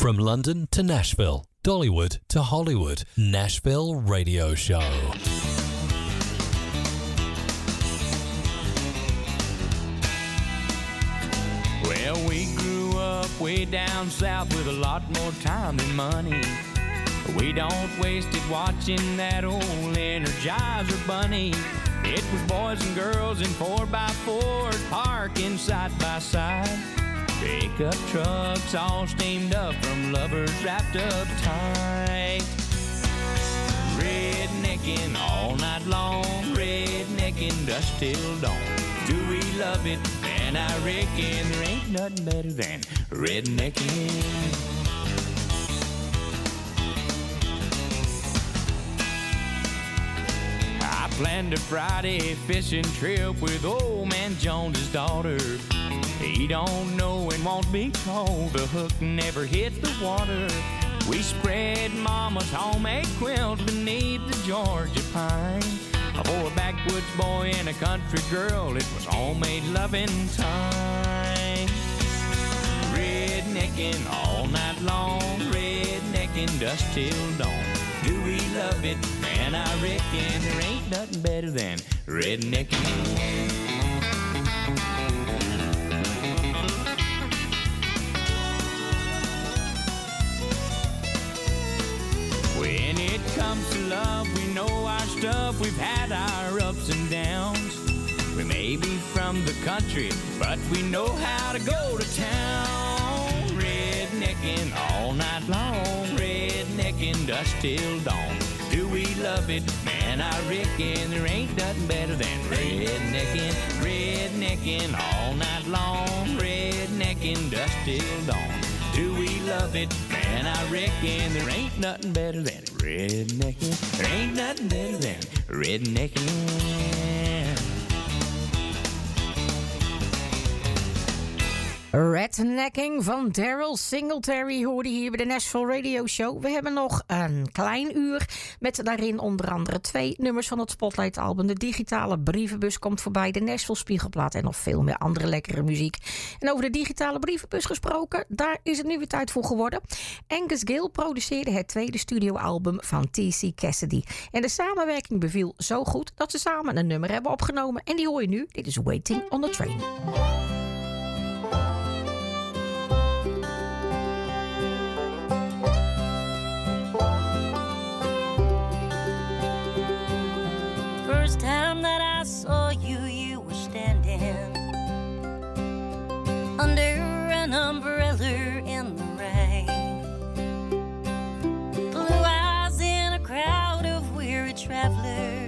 From London to Nashville, Dollywood to Hollywood, Nashville Radio Show. Well, we grew up way down south with a lot more time than money. We don't waste it watching that old Energizer bunny. It was boys and girls in 4x4s parking side by side. Pickup trucks all steamed up from lovers wrapped up tight. Rednecking all night long, rednecking dusk till dawn. Do we love it? Man, I reckon there ain't nothing better than rednecking. I planned a Friday fishing trip with old man Jones's daughter. He don't know and won't be told the hook never hit the water. We spread mama's homemade quilt beneath the Georgia pine. For a backwoods boy and a country girl, it was homemade loving time. Rednecking all night long, rednecking dusk till dawn. Do we love it? Man, I reckon there ain't nothing better than rednecking. When it comes to love, we know our stuff. We've had our ups and downs. We may be from the country, but we know how to go to town. Rednecking all night long, rednecking dusk till dawn. Do we love it? Man, I reckon there ain't nothing better than rednecking. Rednecking all night long, rednecking dusk till dawn. Do we love it? Man, I reckon there ain't nothing better than rednecking. There ain't nothing better than rednecking. Rednecking van Daryl Singletary hoorde hier bij de Nashville Radio Show. We hebben nog een klein uur met daarin onder andere 2 nummers van het Spotlight album. De digitale brievenbus komt voorbij, de Nashville Spiegelplaat en nog veel meer andere lekkere muziek. En over de digitale brievenbus gesproken, daar is het nu weer tijd voor geworden. Angus Gill produceerde het tweede studioalbum van T.C. Cassidy. En de samenwerking beviel zo goed dat ze samen een nummer hebben opgenomen. En die hoor je nu. Dit is Waiting on the Train. First time that I saw you, you were standing under an umbrella in the rain. Blue eyes in a crowd of weary travelers,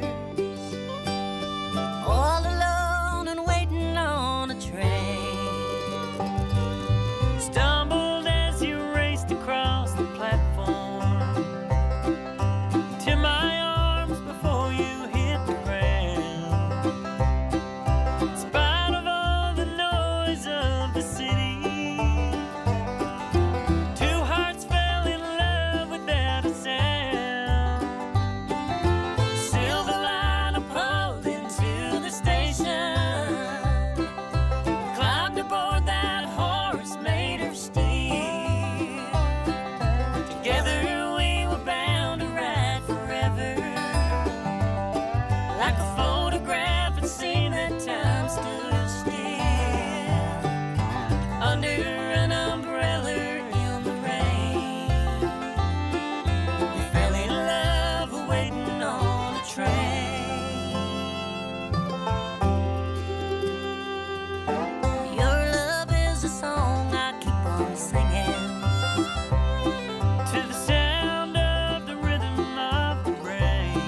all alone and waiting on a train. Stumbled as you raced across the platform to my arms before you hit the ground. In spite of all the noise of the city, two hearts fell in love without a sound. Silver line I pulled into the station, climbed aboard that horse made of steel. Together we were bound to ride forever, like a photograph and seen that time stood still under an umbrella in the rain. We fell in love waiting on a train. Your love is a song I keep on singing to the sound of the rhythm of the rain.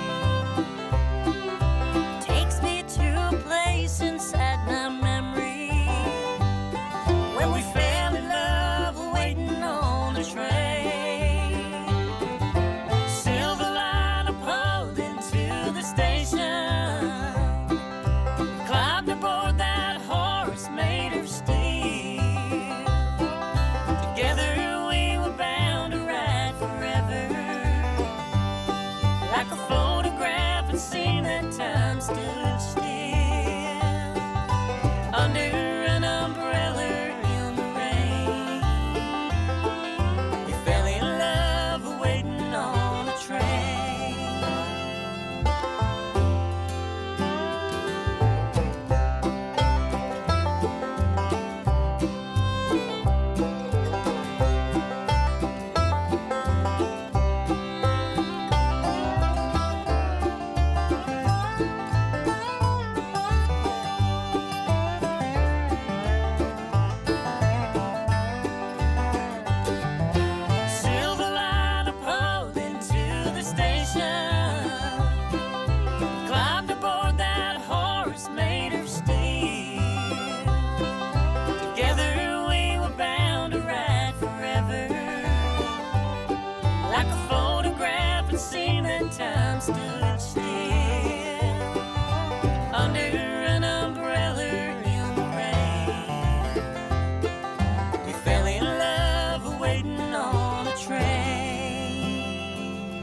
Takes me to a place inside my memory when we fell in love waiting on a train. Silver line I pulled into the station, climbed aboard that horse made of steel. Together we were bound to ride forever, like a photograph and seen that time stood still under an umbrella in the rain. We like a photograph and seen that time stood still under an umbrella in the rain. We fell in love waiting on a train.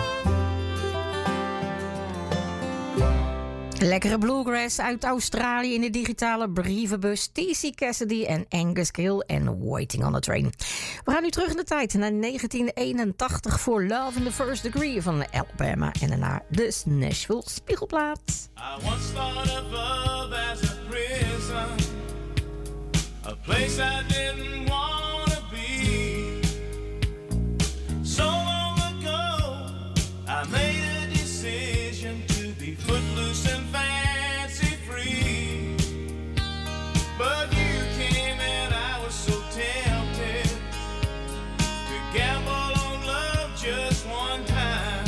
Lekkere bluegrass uit Australië in de digitale brievenbus. T.C. Cassidy en Angus Gill en Waiting on a Train. We gaan nu terug in de tijd naar 1981 voor Love in the First Degree van Alabama. En daarna de Nashville Spiegelplaat. I once thought of love as a prison, a place I didn't want to be. So long ago, I made a decision to be footloose and fancy free. But you came and I was so tempted to gamble on love just one time.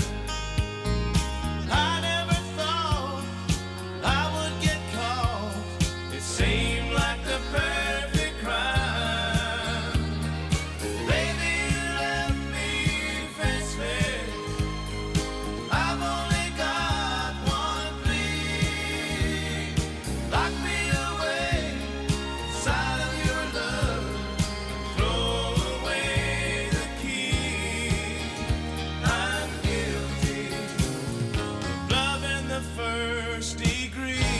I never thought I would get caught. It seemed like the perfect crime. Baby, you left me defenseless. I've only got one plea. Lock me away inside of your love. Throw away the key. I'm guilty of love in the first degree.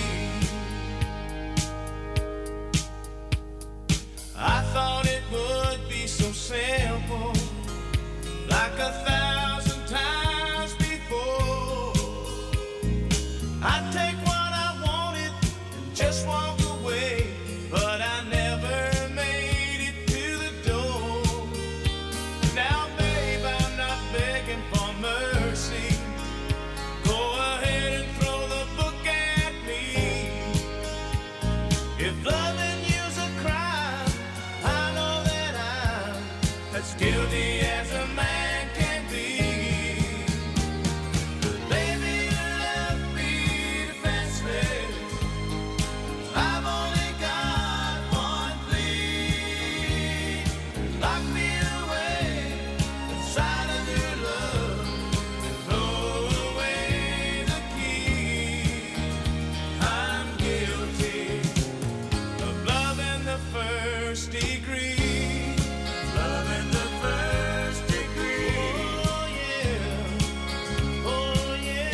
I thought it would be so simple, like 1,000 times before. I'd take what I wanted and just walk away, but I never made it to the door. Now, babe, I'm not begging for mercy. Go ahead and throw the book at me. If loving you's a crime, I know that I'm as guilty as a man can be. Baby, you left me defenseless. I've only got one plea. Lock me away inside of your love and throw away the key. I'm guilty of love in the first degree. Love in the first degree. Oh yeah. Oh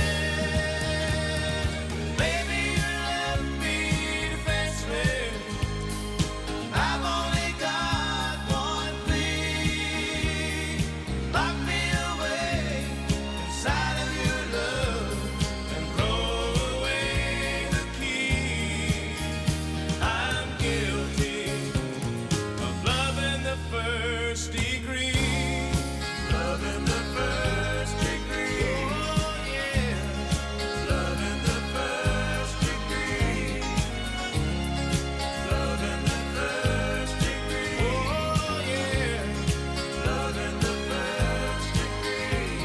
yeah. Baby, you left me defenseless. I've only got one plea. Lock me away inside of your love and throw away the key. I'm guilty of love in the first degree. Love in the first degree. Oh yeah. Love in the first degree. Love in the first degree. Oh yeah. Love in the first degree.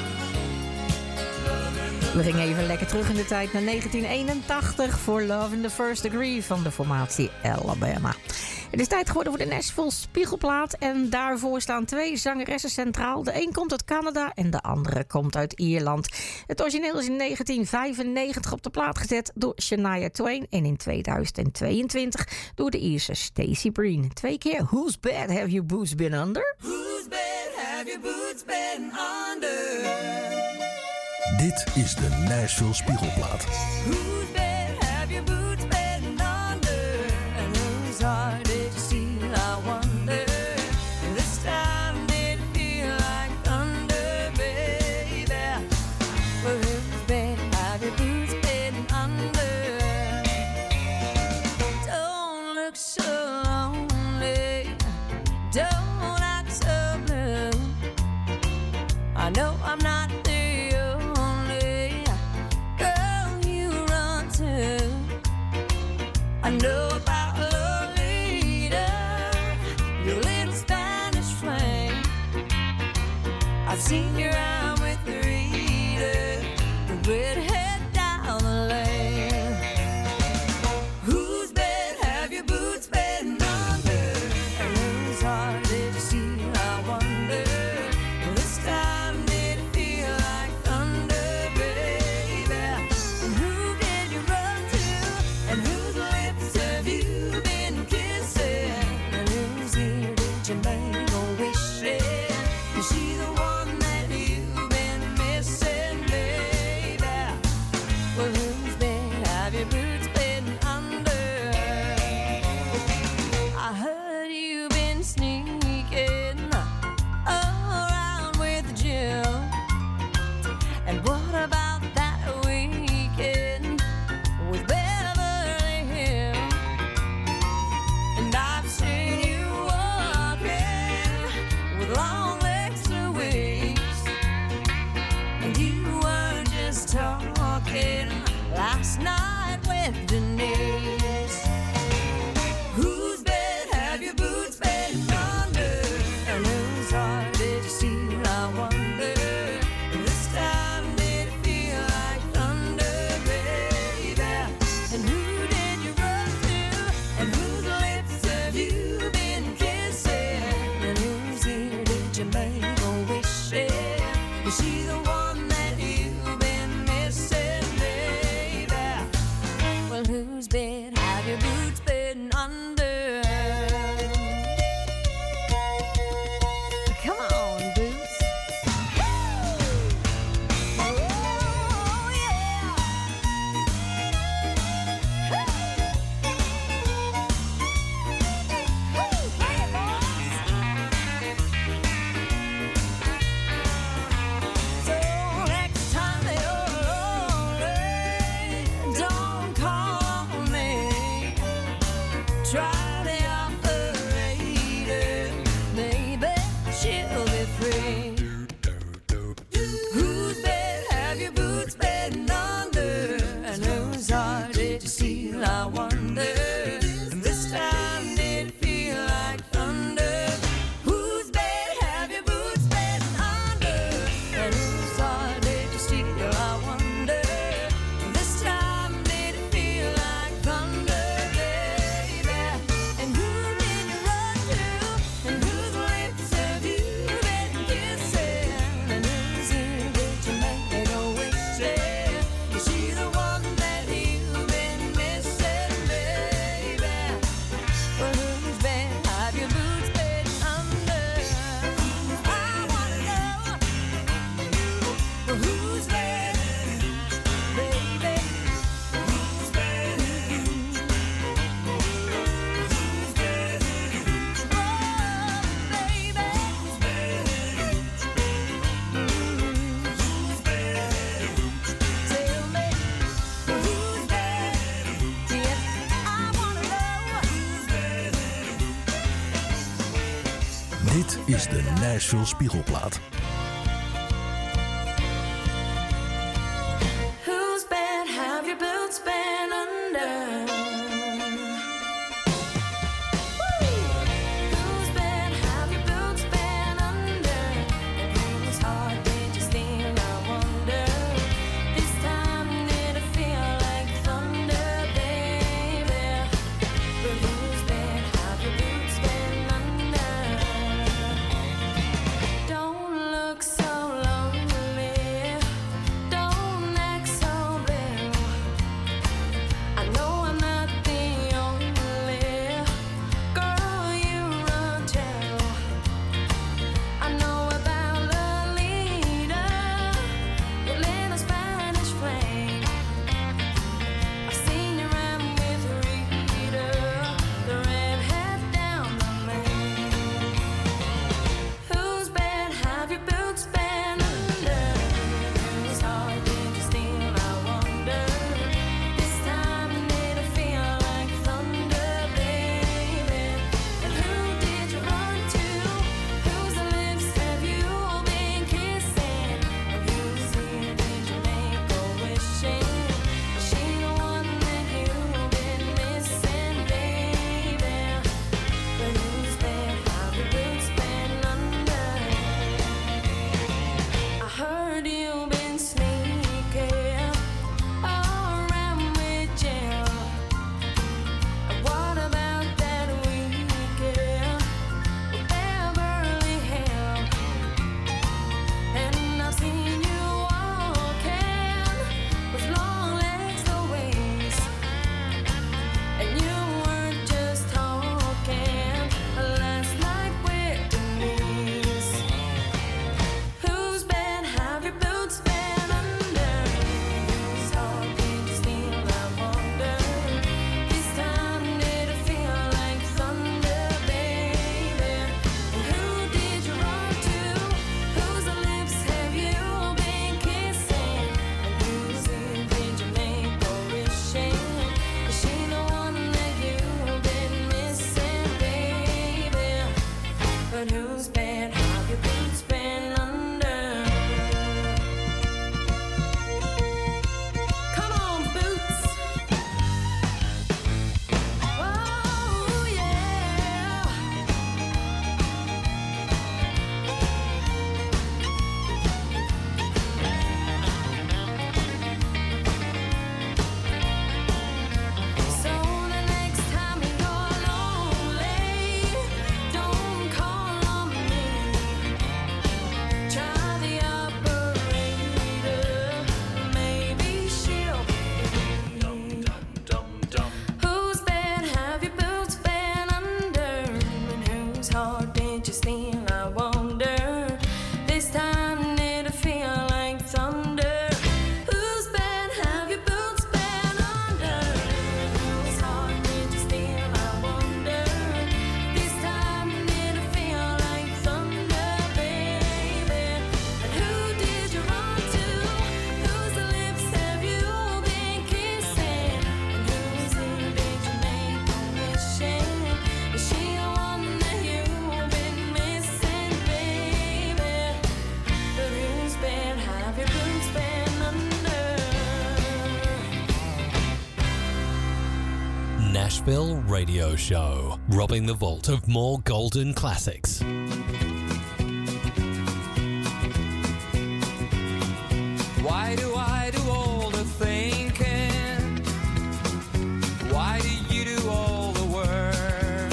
Love in the We gingen even lekker terug in de tijd naar 1981 voor Love in the First Degree van de formatie Alabama. Het is tijd geworden voor de Nashville Spiegelplaat en daarvoor staan twee zangeressen centraal. De een komt uit Canada en de andere komt uit Ierland. Het origineel is in 1995 op de plaat gezet door Shania Twain en in 2022 door de Ierse Stacey Breen. 2 keer Whose Bed Have Your Boots Been Under? Whose bed have your boots been under? Dit is de Nashville Spiegelplaat. Whose bed have your boots been under? And whose heart did you steal, I wonder? This time did it feel like thunder, baby? Well, whose bed have your boots been under? Don't look so lonely, don't act so blue. I know I'm not the only girl you run to. I know about Lolita, your little Spanish flame. I've seen you out with Rita, the redhead down the lane. Whose bed have your boots been under? And whose heart did you steal, I wonder? This time last night with Denise. Whose bed have your boots been under? And whose heart did you steal, I wonder? This time did it feel like thunder, baby? And who did you run to? And whose lips have you been kissing? And whose ear did you make a wish in? Is she the one that you've been missing, baby? Well, whose bed have your boots been under? Come on, boots. Oh, yeah. Hey, boys. So next time that you're lonely, don't call me. Try the operator, maybe she'll be free. Whose bed have your boots been under? And whose heart did you steal, I wonder? And this time did it feel like thunder? Whose bed have your boots been under? And whose heart did you steal, I wonder? This time did it feel like thunder, baby? And who did you run to? And whose lips have you been kissing? And whose ear did you make a wish in? Is she the one that you've been missing, baby? Well, whose bed have your boots been under? I wanna know. Well, whose bed, baby? Whose bed? Whose bed? Oh, baby. Whose bed? Whose bed? Tell me, whose bed? Yes, I wanna know. Whose bed? Dit is de Nashville Spiegelplaat. Whose bed have your boots been under? Whose bed have your boots been under? And whose heart did you steal, I wonder? This time did it feel like thunder, baby? But whose bed have your boots been under? Don't look so lonely. Don't act so blue. I know I'm not Nashville Radio Show, robbing the vault of more golden classics. Why do I do all the thinking? Why do you do all the work?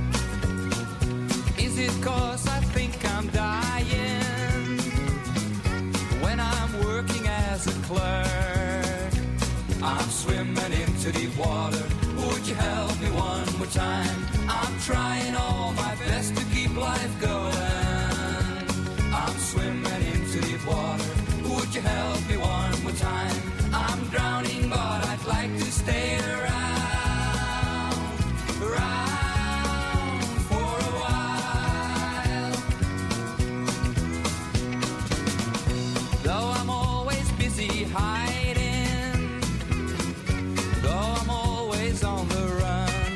Is it 'cause I think I'm dying when I'm working as a clerk? I'm swimming into deep water. Would you help me one more time? I'm trying all my best to keep life going. I'm swimming into deep water. Would you help me one more time? I'm drowning, but I'd like to stay around for a while. Though I'm always busy hiding, though I'm always on the run,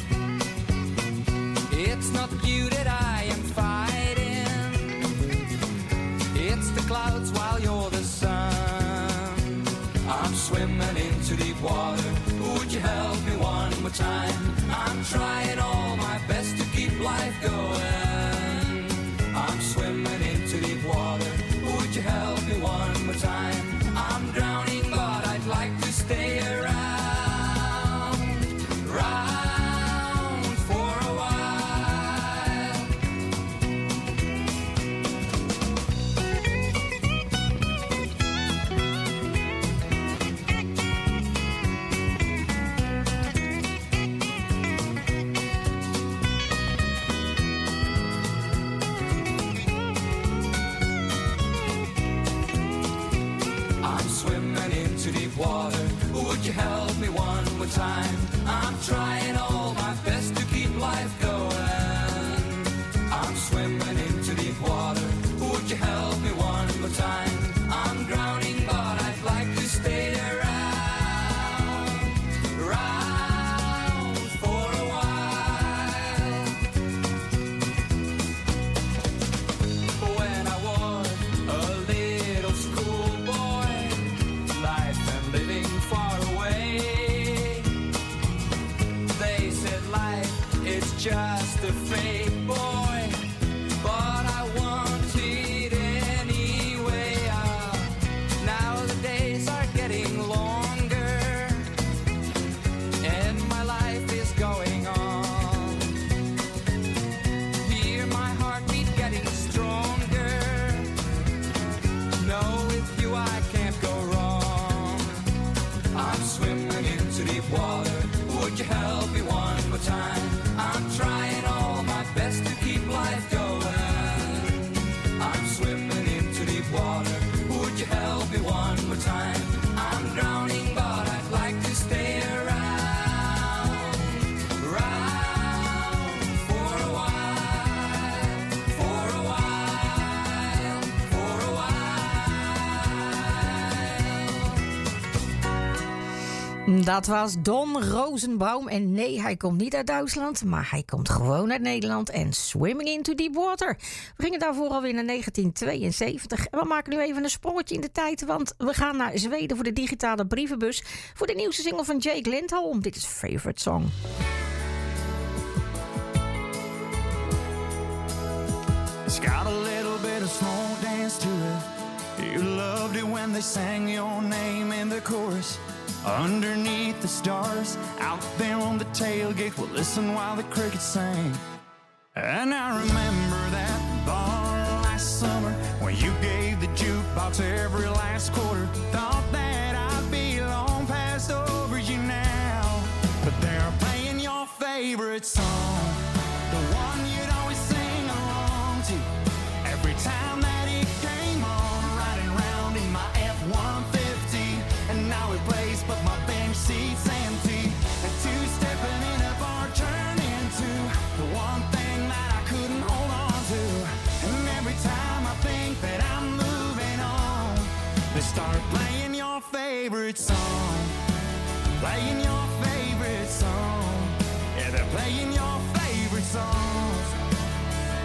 it's not you that I am fighting, it's the clouds while you're the sun. I'm swimming into deep water. Would you help me one more time? I'm trying all my best to keep life going. I'm swimming into deep water. Would you help me one more time? I'm drowning, but I'd like to stay around for a while. I'm swimming into deep water. Would you help me one more time? I'm trying all my best to keep life going. I'm swimming into deep water. Would you help me one more time? I'm drowning, but I'd like to stay around for a while. When I was a little schoolboy, life and living far away, they said life is just a fake, boy, but I want it anyway. Now the days are getting longer and my life is going on. Hear my heartbeat getting stronger. No, with you I can't go wrong. I'm swimming into deep water. Would you help me one more time? I'm trying all my best to keep life going. I'm swimming into deep water. Would you help me one more time? I'm drowning, but I'd like to stay around for a while, for a while, for a while. Dat was Don Rosenbaum. En nee, hij komt niet uit Duitsland, maar hij komt gewoon uit Nederland. En Swimming into Deep Water. We gingen daarvoor alweer naar 1972. En we maken nu even een sprongetje in de tijd, want we gaan naar Zweden voor de digitale brievenbus. Voor de nieuwste single van Jake Lindholm. Dit is Favorite Song. It's got a little bit of slow dance to it. You loved it when they sang your name in the chorus. Underneath the stars, out there on the tailgate, we'll listen while the crickets sang. And I remember that bar last summer when you gave the jukebox every last quarter. Thought that I'd be long past over you now, but they're playing your favorite song, the one you'd always sing along to every time that it came on, riding round in my F-150. And now it plays, but my bench seat's empty. And two-stepping in a bar turned into the one thing that I couldn't hold on to. And every time I think that I'm moving on, they start playing your favorite song. Playing your favorite song. Yeah, they're playing your favorite songs.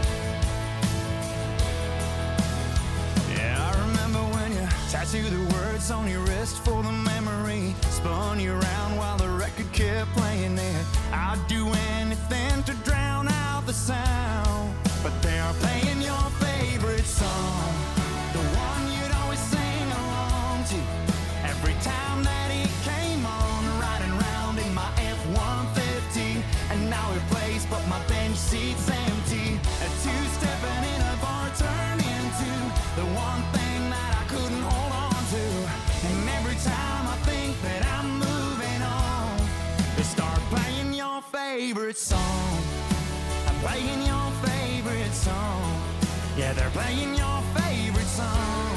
Yeah, I remember when you tattooed the word favorites on your wrist for the memory. Spun you around while the record kept playing it. I'd do anything to drown out the sound, but they are playing your favorite song, the one you'd always sing along to every time that it came on. Riding round in my F-150, and now it plays, but my bench seat's empty. A two-stepping in a bar turned into the one thing that I couldn't hold on to. And every time I think that I'm moving on, they start playing your favorite song. I'm playing your favorite song. Yeah, they're playing your favorite song.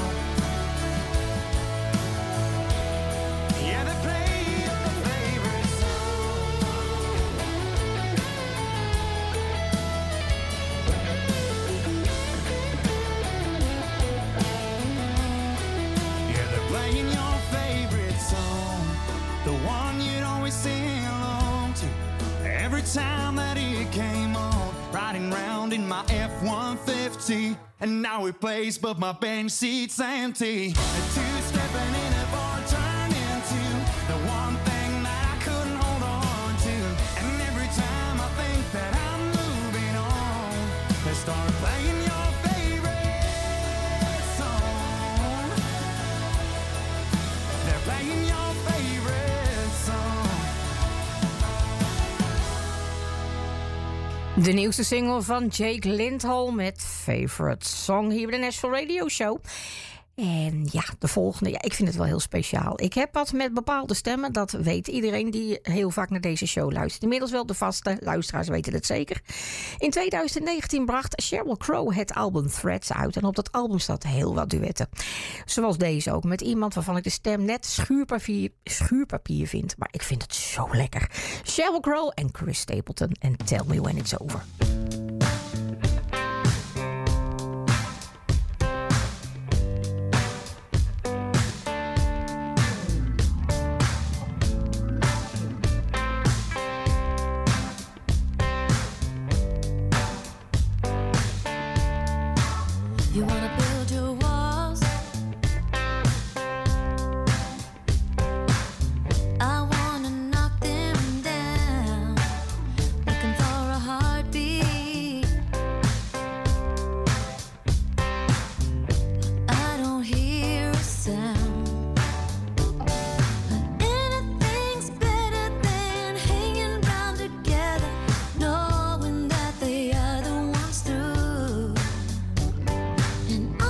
Yeah, they play your favorite song. Yeah, they're playing your favorite song, the one you'd always sing along to every time that it came on. Riding round in my F-150, and now it plays, but my bench seat's empty. A two-stepping in a bar turned into the one thing that I couldn't hold on to. And every time I think that I'm moving on, they start playing your favorite song. They're playing your favorite song. De nieuwste single van Jake Lindholm met Favorite Song hier bij de Nashville Radio Show. En ja, de volgende, ja, ik vind het wel heel speciaal. Ik heb wat met bepaalde stemmen, dat weet iedereen die heel vaak naar deze show luistert. Inmiddels wel de vaste luisteraars weten het zeker. In 2019 bracht Sheryl Crow het album Threads uit. En op dat album staat heel wat duetten. Zoals deze ook, met iemand waarvan ik de stem net schuurpapier vind. Maar ik vind het zo lekker. Sheryl Crow en Chris Stapleton en Tell Me When It's Over. You wanna build your walls, I wanna knock them down, looking for a heartbeat. I don't hear a sound, but anything's better than hanging round together, knowing that the other one's through. And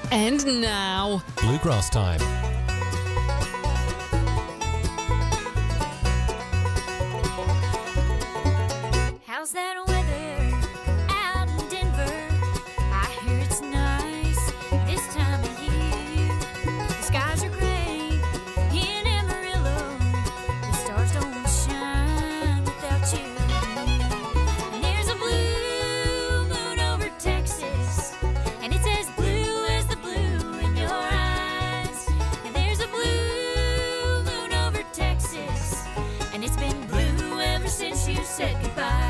And now, Bluegrass time. How's that weather out in Denver? I hear it's nice this time of year. The skies are gray in Amarillo. The stars don't shine without you. And there's a blue moon over Texas, and it's as blue as the blue in your eyes. And there's a blue moon over Texas, and it's been blue ever since you said goodbye.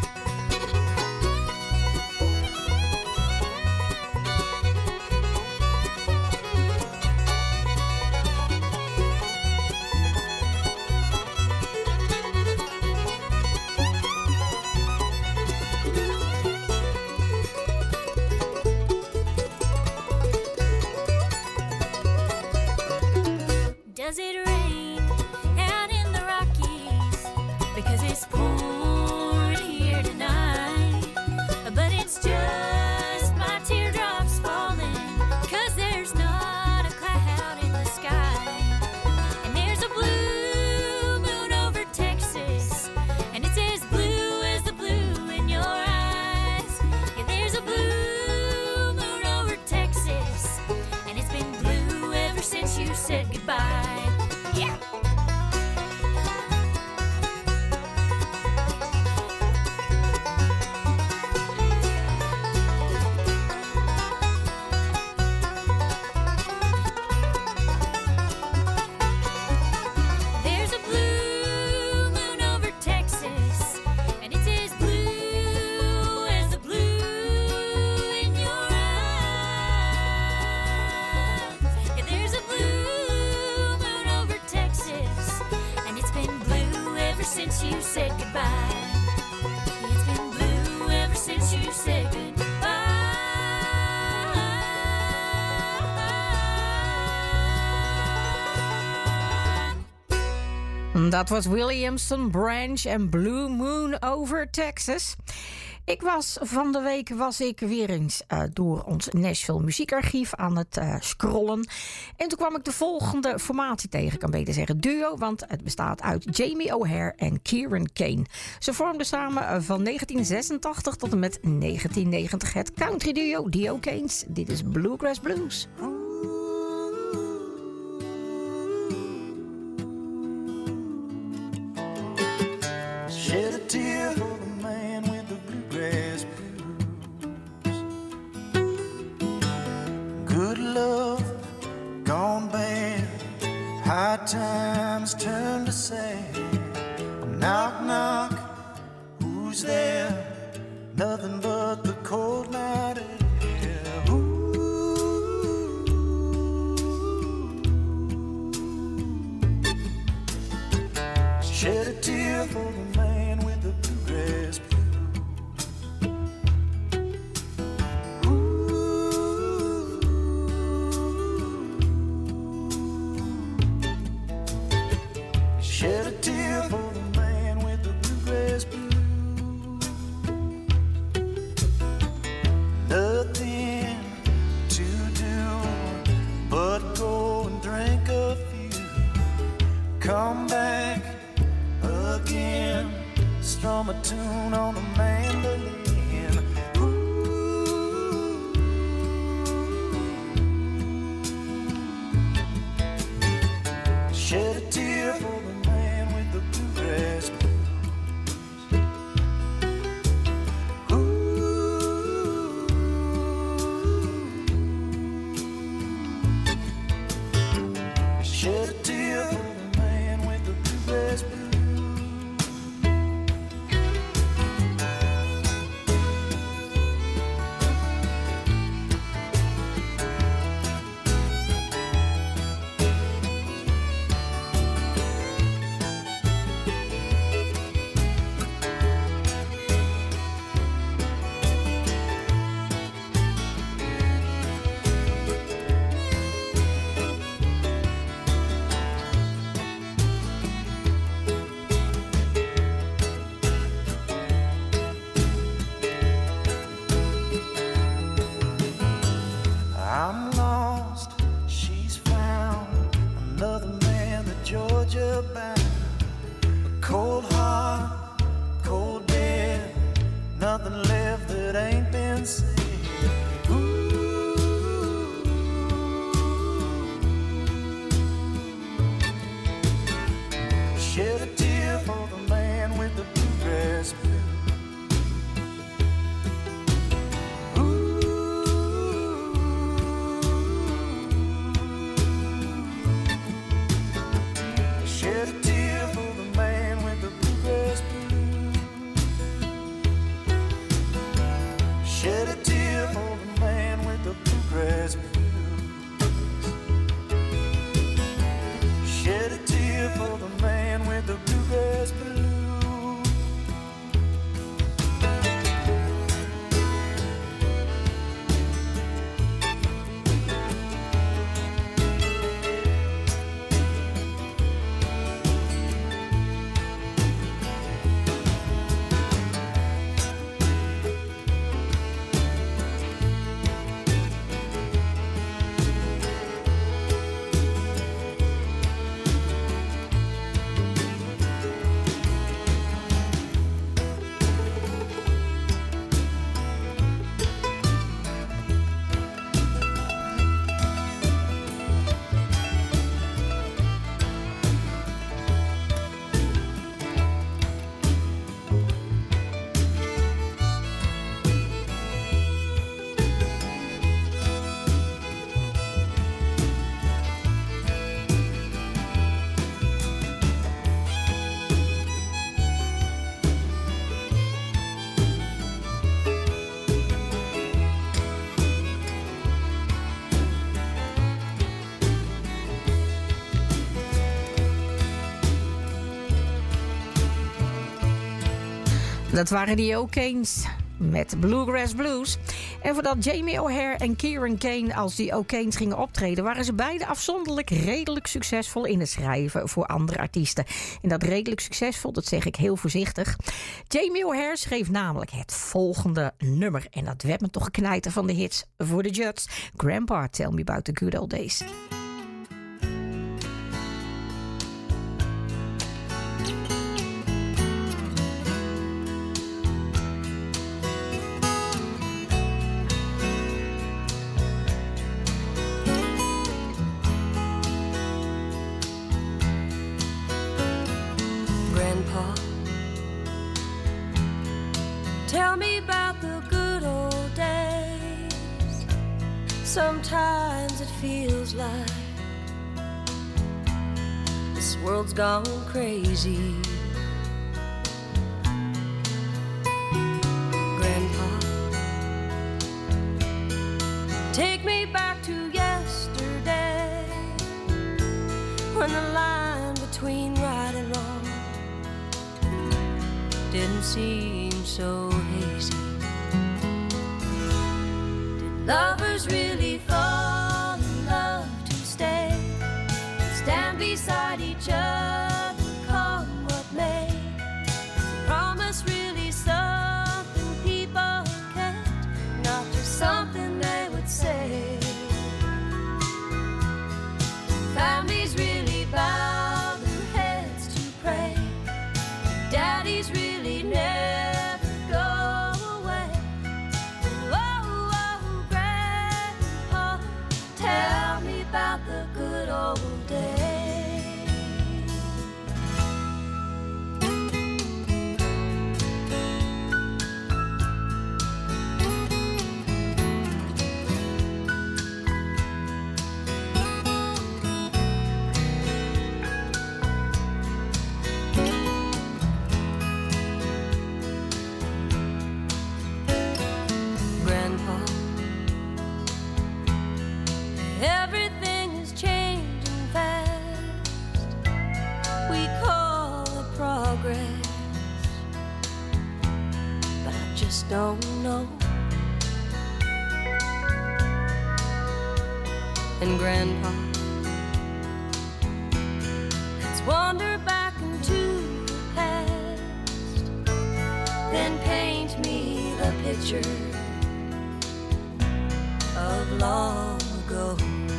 Does it rain out in the Rockies? Because it's pouring here tonight. But it's just my teardrops falling, 'cause there's not a cloud in the sky. And there's a blue moon over Texas, and it's as blue as the blue in your eyes. Yeah, there's a blue moon over Texas, and it's been blue ever since you said goodbye. Yeah. There's a blue moon over Texas, and it's as blue as the blue in your eyes. Yeah, there's a blue moon over Texas, and it's been blue ever since you said goodbye. Yeah, it's been blue ever since you said goodbye. Dat was Williamson Branch en Blue Moon over Texas. Van de week was ik weer eens door ons Nashville muziekarchief aan het scrollen. En toen kwam ik de volgende formatie tegen, kan beter zeggen duo, want het bestaat uit Jamie O'Hare en Kieran Kane. Ze vormden samen van 1986 tot en met 1990 het country duo The O'Kanes. Dit is Bluegrass Blues. Shed a tear for the man with the bluegrass blues. Good love gone bad, high times turned to sad. Knock, knock, who's there? Nothing but the cold night air. Ooh. Shed a tear for the man with the bluegrass blues. Shed a tear Shed a tear for the man with the bluegrass blues. Shed a tear for the man with the bluegrass blues. Dat waren die O'Kanes met Bluegrass Blues. En voordat Jamie O'Hare en Kieran Kane als die O'Kanes gingen optreden, waren ze beide afzonderlijk redelijk succesvol in het schrijven voor andere artiesten. En dat redelijk succesvol, dat zeg ik heel voorzichtig. Jamie O'Hare schreef namelijk het volgende nummer. En dat werd me toch een knijter van de hits voor de Judds. Grandpa, Tell Me About the Good Old Days. Tell me about the good old days. Sometimes it feels like this world's gone crazy. Grandpa, take me back to yesterday, when the line between right and wrong didn't seem so hazy. Did lovers really fall in love to stay and stand beside each other, come what may? Is promise really something people kept, not just something they would say? Families really bow their heads to pray. Daddies really never go away. Oh, oh, Grandpa, tell me about the good old days. Grandpa, everything is changing fast. We call it progress, but I just don't know. And Grandpa, let's wander back into the past, then paint me the picture of long ago.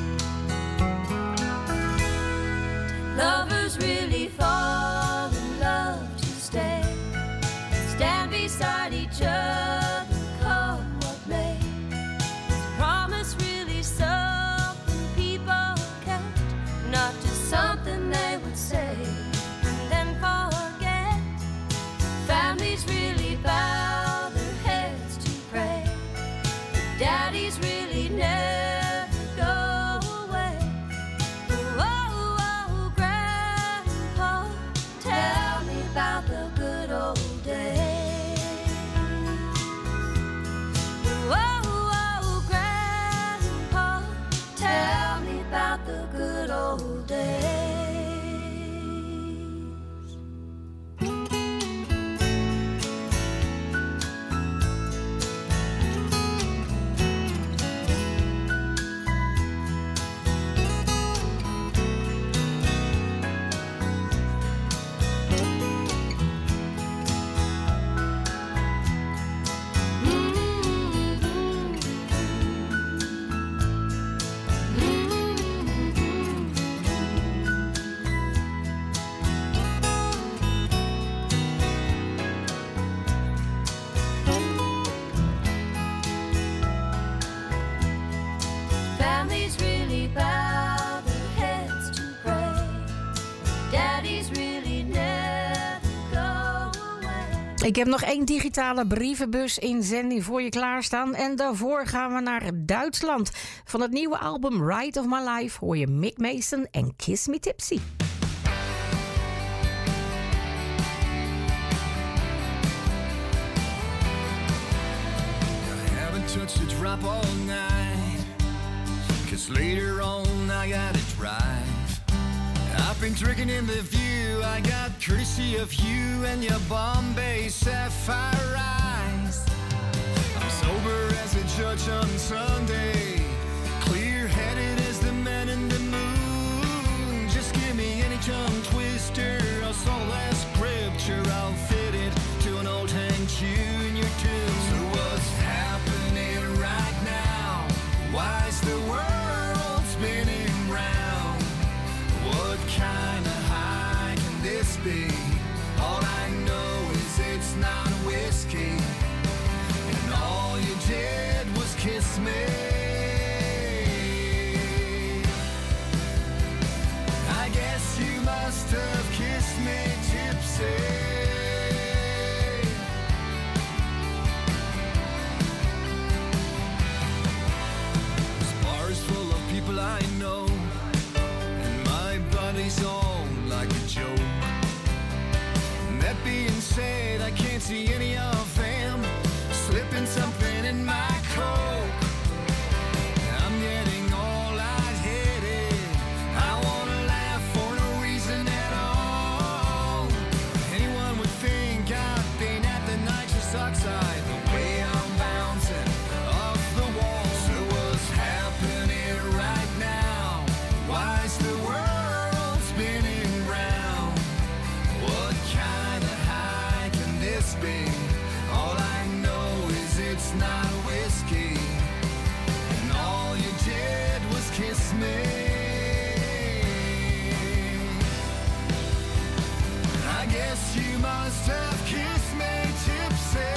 Did lovers really fall in love to stay, stand beside each other, come what may? Is promise really something people kept, not just something they would say and then forget? Families really bow their heads to pray. Daddies really never go away. Oh, oh, Grandpa, tell me about the good old days. Ik heb nog 1 digitale brievenbus inzending voor je klaarstaan. En daarvoor gaan we naar Duitsland. Van het nieuwe album Ride of My Life hoor je Mick Mason en Kiss Me Tipsy. Touch the drop all night, 'cause later on I gotta drive. I've been drinking in the view, I got courtesy of you and your Bombay Sapphire eyes. I'm sober as a judge on Sunday, clear-headed as the man in the moon. Just give me any tongue twister or some last scripture, I'll fit it to an old hang tune your tune. So what's happening right now? Why is the world spinning round? What kind of high can this be? All I know is it's not whiskey, and all you did was kiss me. I guess you must have kissed me tipsy. I know, and my body's all like a joke. That being said, I can't see any of them slipping something in my coke. I'm getting all lightheaded, I wanna laugh for no reason at all. Anyone would think I've been at the nitrous oxide, the way I'm bouncing off the wall. So what's happening right now? Why is the world spinning round? What kind of high can this be? All I know is it's not whiskey, and all you did was kiss me. I guess you must have kissed me tipsy.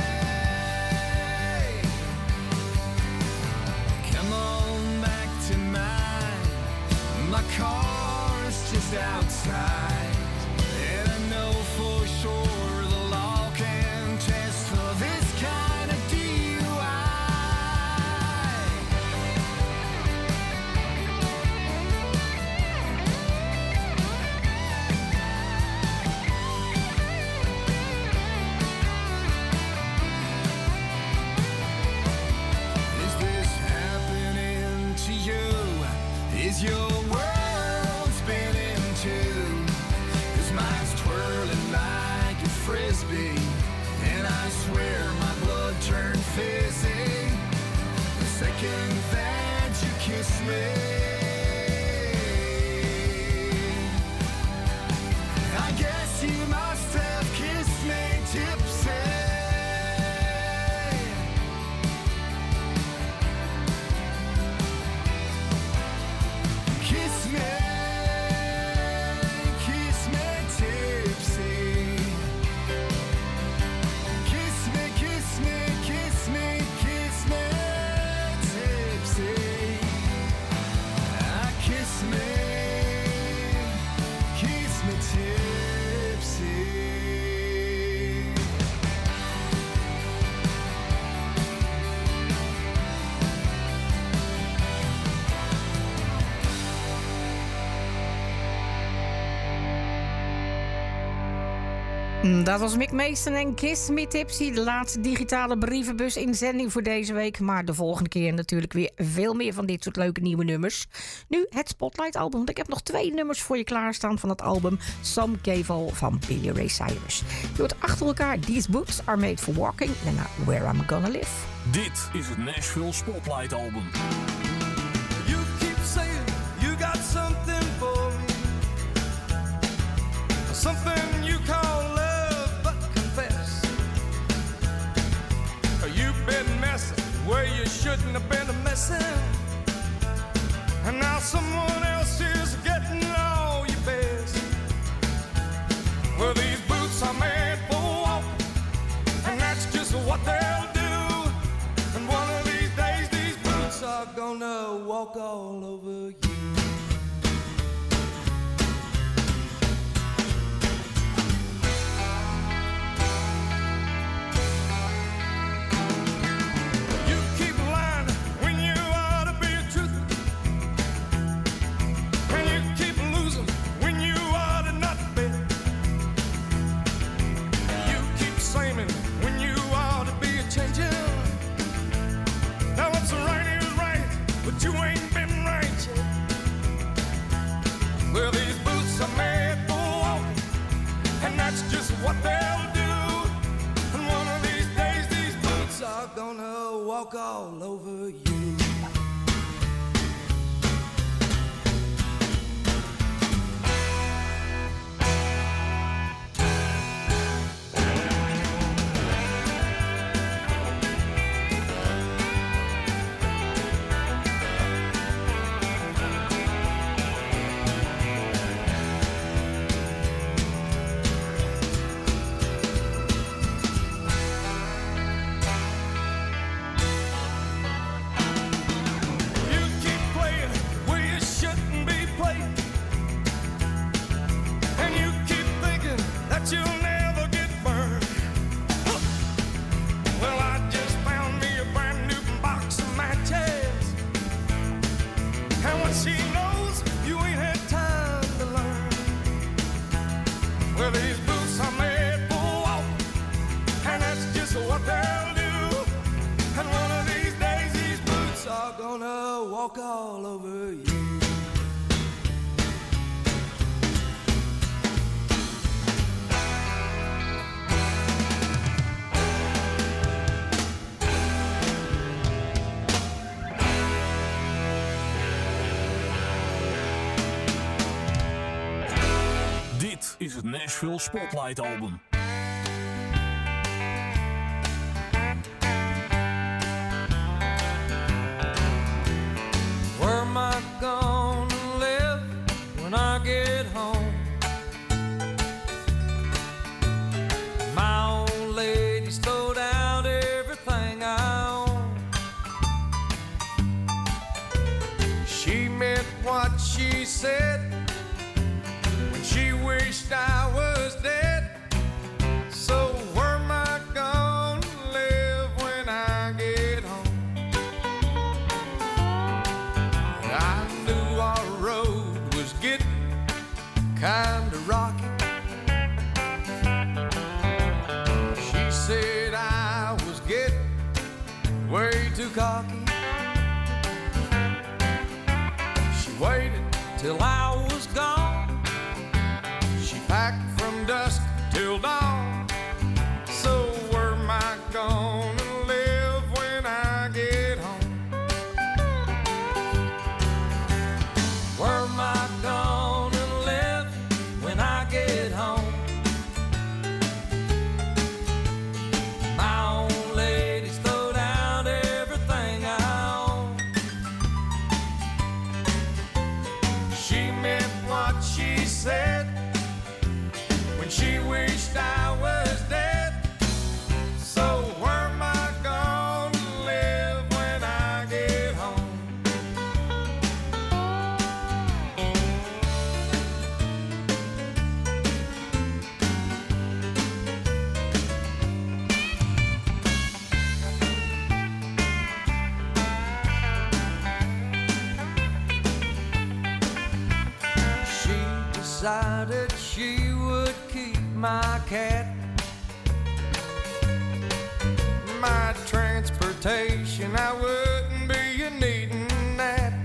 Come on back to mine, my car's just outside, and I know for sure the law can test for this kind of DUI. Is this happening to you? Is your world spinning too? 'Cause mine's twirling like a frisbee, and I swear my blood turned fizzy the second that you kiss me. I guess you must have kissed me tipsy. Kiss me tipsy. Kiss me, kiss me, kiss me, kiss me tipsy. Kiss me tipsy. Dat was Mick Mason en Kiss Me Tipsy. De laatste digitale brievenbus inzending voor deze week. Maar de volgende keer natuurlijk weer veel meer van dit soort leuke nieuwe nummers. Nu het Spotlight album. Want ik heb nog 2 nummers voor je klaarstaan van het album Some Gave All van Billy Ray Cyrus. Je hoort achter elkaar These Boots Are Made For Walking en Where I'm Gonna Live. Dit is het Nashville Spotlight album. You keep saying you got something for me, something you call love, but confess you've been messing where you shouldn't have been messing, and now someone else is getting all your best. Well, these boots are made for walking, and that's just what they'll do. And one of these days, these boots are gonna walk all over you. walk all over you. Dit is het Nashville Spotlight Album. Where am I gonna live when I get home? My old lady stowed out everything I own. She meant what she said when she wished I was dead. So where am I gonna live when I get home? I knew our road was getting kinda rocky. She said I was getting way too cocky. She waited till I was gone. She packed from dusk till dawn. So where am I gonna live when I get home? Where am I gonna live when I get home? My old lady's throwed out everything I own. She meant what she said when she wished I was dead. So where am I gonna live when I get home? She decided she would keep my cat, my transportation. I wouldn't be needing that.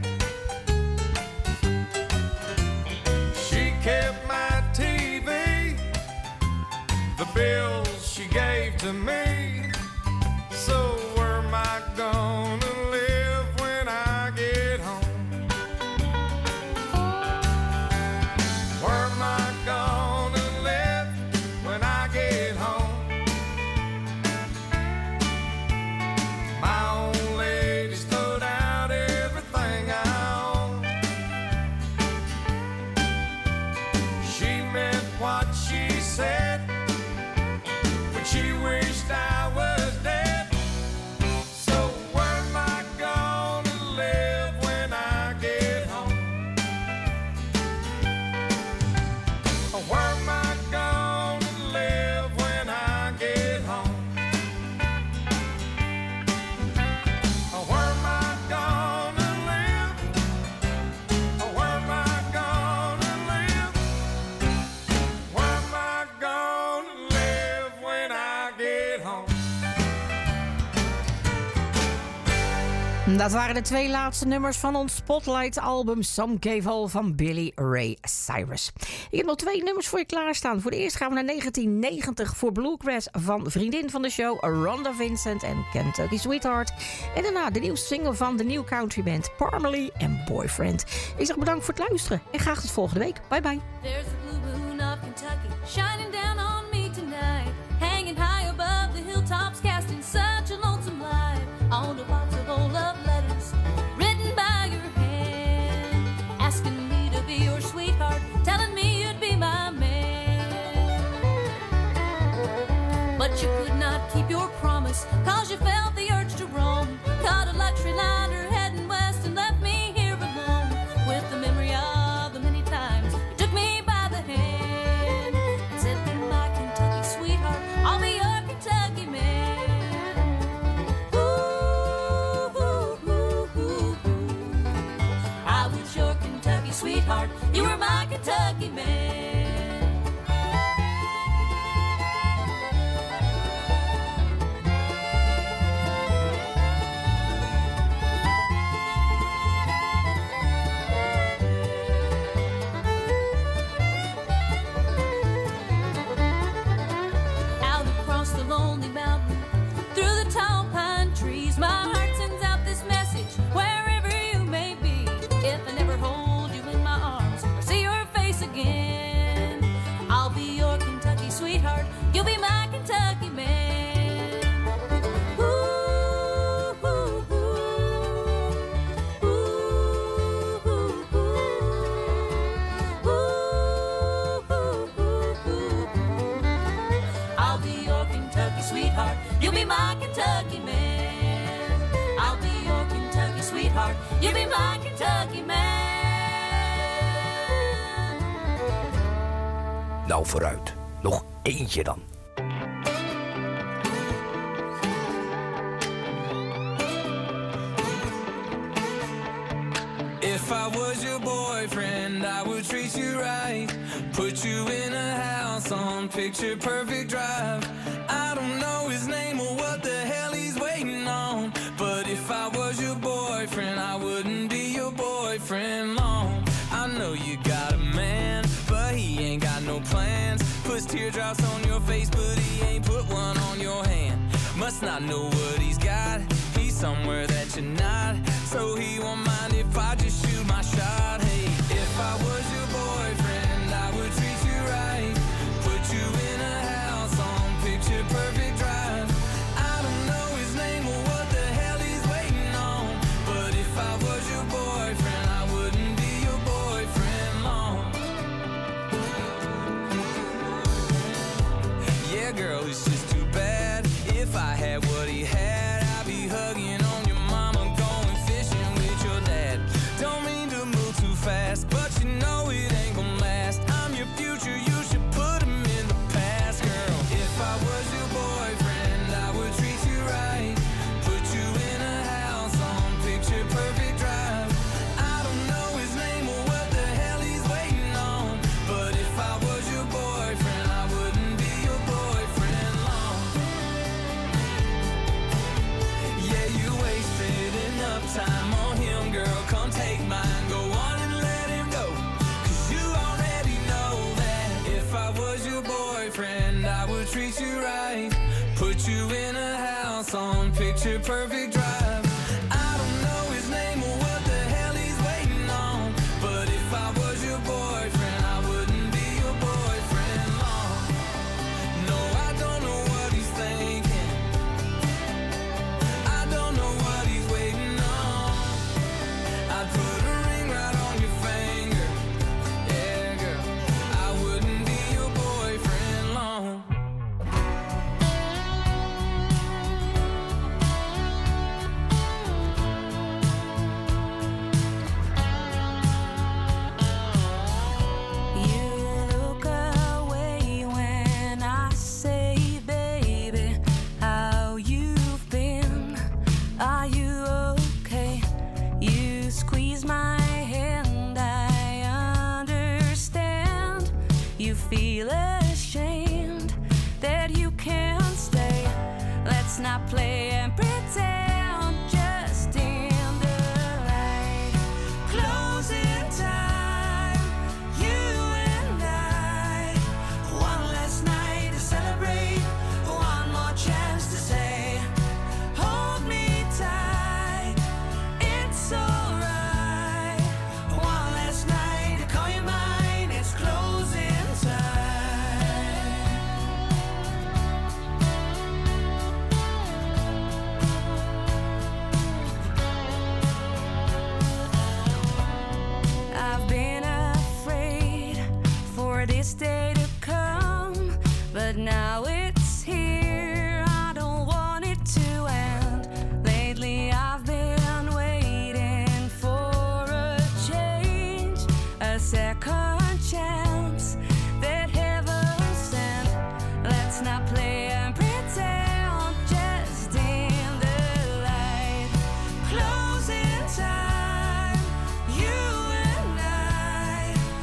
She kept my TV, the bills she gave to me. So where am I gonna live when I get home? Where am I gonna live when I get home? My old lady's throwed out everything I own. She meant what she said when she wished I was dead. So where am I gonna live when I get home? Where am I gonna live when I get home? Where am I gonna live? Where am I gonna live? Where am I gonna live when I get home? Dat waren de twee laatste nummers van ons Spotlight-album Some Gave All van Billy Ray Cyrus. Ik heb nog twee nummers voor je klaarstaan. Voor de eerst gaan we naar 1990 voor Bluegrass van vriendin van de show Rhonda Vincent en Kentucky Sweetheart. En daarna de nieuwste single van de New Country Band Parmalee and Boyfriend. Ik zeg bedankt voor het luisteren en graag tot volgende week. Bye bye. There's a blue moon of Kentucky shining down on me tonight, hanging high above the hilltops, casting such a lonesome light on a box of old love letters written by your hand, asking me to be your sweetheart, telling me you'd be my man. But you could not keep your promise, 'cause you felt the urge to roam, caught a luxury liner heading west and left me here alone with the memory of the many times you took me by the hand and said, "Be my Kentucky sweetheart, I'll be your Kentucky man." Ooh, ooh, ooh, ooh, ooh. I was your Kentucky sweetheart, you were my Kentucky man. my Kentucky man. I'll be your Kentucky sweetheart. You be my Kentucky man. Nou vooruit, nog eentje dan. If I was your boyfriend, I would treat you right. Put you in a house on Picture Perfect Drive. I don't know his name or what the hell he's waiting on. But if I was your boyfriend, I wouldn't be your boyfriend long. I know you got a man, but he ain't got no plans. Puts teardrops on your face, but he ain't put one on your hand. Must not know what he's got. He's somewhere that you're not. So he won't mind if I just shoot my shot. Hey, if I was your boyfriend, I would treat you right. Put you in a house on Picture Perfect Drive. I don't know his name or what the hell he's waiting on. But if I was your boyfriend, I wouldn't be your boyfriend long. Yeah, girl, it's just too bad. If I had what he had, I'd be hugging on your mama, going fishing with your dad. Don't mean to move too fast, but you know it ain't gonna last. I'm your future, you should put him in the past, girl. If I was your boyfriend, I would treat you right. Put you in a house on Picture Perfect Drive. I don't know his name or what the hell he's waiting on. But if I was your boyfriend, I wouldn't be your boyfriend long. Yeah, you wasted enough time on him, girl. Come take mine, go on and let him go. 'Cause you already know that if I was your boyfriend, I would treat you right. Put you in a house on Picture Perfect Drive. I don't know his name or what the hell he's waiting on. But if I was your boyfriend, I wouldn't be your boyfriend long. No, I don't know what he's thinking. I don't know what he's waiting on. I'd put a ring right on your finger. Yeah, girl, I wouldn't be your boyfriend long. You look away when I say, baby, how you've been. Are you okay? You squeeze my hand, I understand. You feel it.